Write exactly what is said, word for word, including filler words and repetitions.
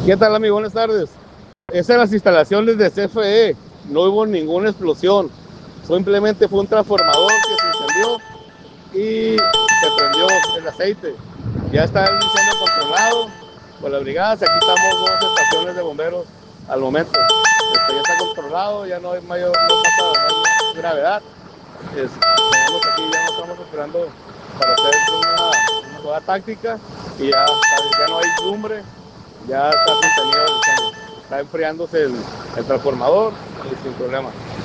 ¿Qué tal, amigo? Buenas tardes. Esas son las instalaciones de C F E. No hubo ninguna explosión. Simplemente fue un transformador que se encendió y se prendió el aceite. Ya está el incendio controlado por las brigadas. Aquí estamos dos estaciones de bomberos al momento. Este, ya está controlado, ya no hay mayor, no pasa, no hay gravedad. Es, tenemos aquí, ya nos estamos esperando para hacer una, una jugada táctica y ya, ya no hay lumbre, ya está contenido el incendio. Está enfriándose el, el transformador y sin problema.